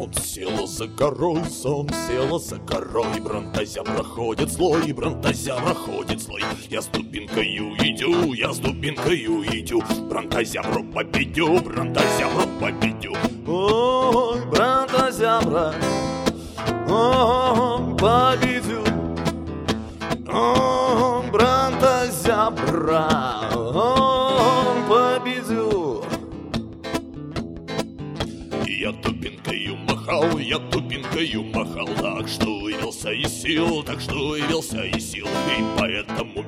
Солнце село за горой, солнце село за горой. Бронтозябра ходит злой, бронтозябра ходит злой. Я с дубинкою иду, я с дубинкою иду. Бронтозябру победю, бронтозябру победю. Ой, бронтозябра, ой, победю. Ой, бронтозябра, ой, победю. Я дубинкою махал, я дубинкою махал. Так что вывелся из сил, так что вывелся из сил. И поэтому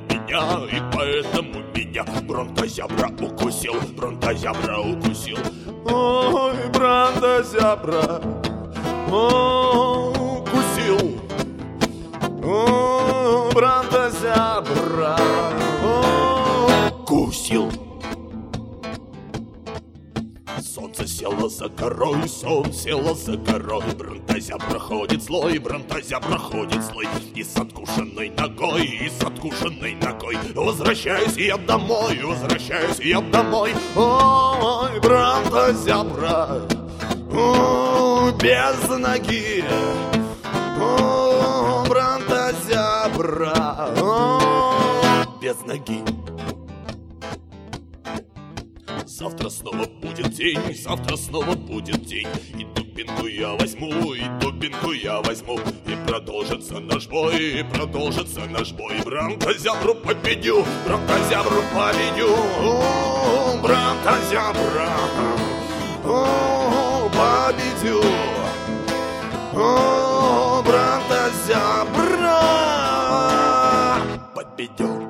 меня бронтозябра укусил, бронтозябра укусил. Ой, бронтозябра, ой, укусил. Ой, бронтозябра, ой, Укусил. Солнце село за горой, солнце село за горой. Бронтозябра ходит злой, бронтозябра ходит злой. И с откушенной ногой, и с откушенной ногой. Возвращаюсь я домой, возвращаюсь я домой. ой, бронтозябра, ой, без ноги. Ой, бронтозябра, ой, Без ноги. Завтра снова будет день, завтра снова будет день. И дубинку я возьму, и дубинку я возьму. И продолжится наш бой, и продолжится наш бой. Бронтозябру победю, бронтозябру победю. О, бронтозябра, о, победю. О, бронтозябра Победю.